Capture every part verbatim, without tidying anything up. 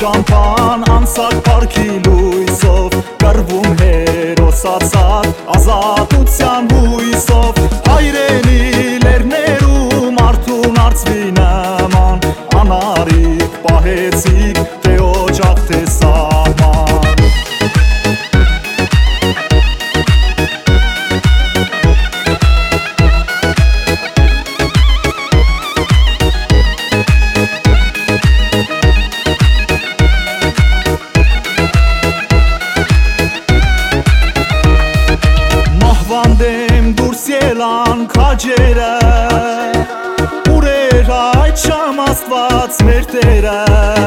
ճամփան անցակ парքի լույսով, կռվում հերոսացած ազատության հույսով, հայրենի լեռներում արթուն արծվի նման, անարիք պահեցիք թե օջախ թե սահման։ Վանդեմ դուրս ելան քաջերը, ուրեր այդ շամ աստված մեր Տերը,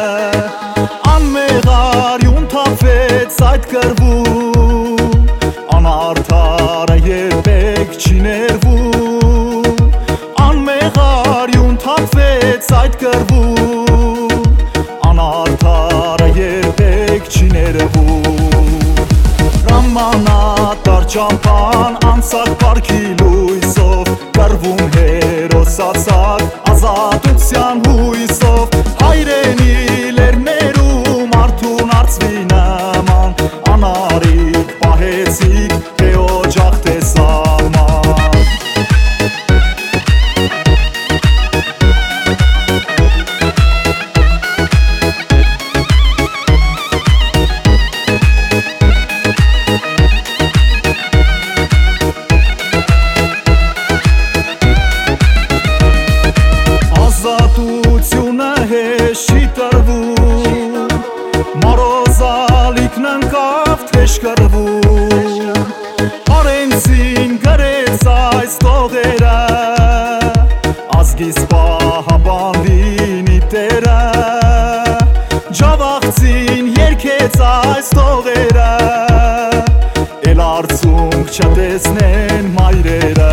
անմեղարյուն թափվեց այդ կռվում, անարդարը երբեք չի ներվում, անմեղարյուն թափվեց այդ կռվում, անարդարը երբեք չի ներվում։ Հրամանատար ճամփան անցակ парքի լույսով, կռվում հերոսացած ազատության հույսով, հայրենի լեռներում արթուն արծվի նման, անարիք պահեցիք թե օջախ թե սահման։ Ազատությունը հեշտ չի տրվում, մարոզալիքն ընկավ թեժ կռվում, Արենցին գրեց այս տողերը, ազգիս պահապանվի Տերը, ջավախցին երգեց այս տողերը, էլ արցունք չտեսնեն մայրերը։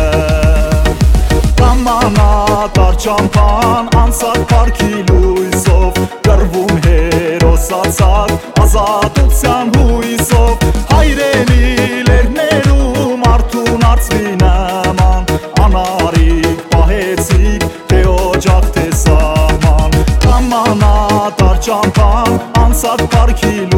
Հրամանատար ճամփան անցակ парքի լույսով, կռվում հերոսացած ազատության հույսով, հայրենի լեռներում արթուն արծվի նման, անարիք պահեցիք թե օջախ թե սահման։ Հրամանատար ճամփան անցակ парքի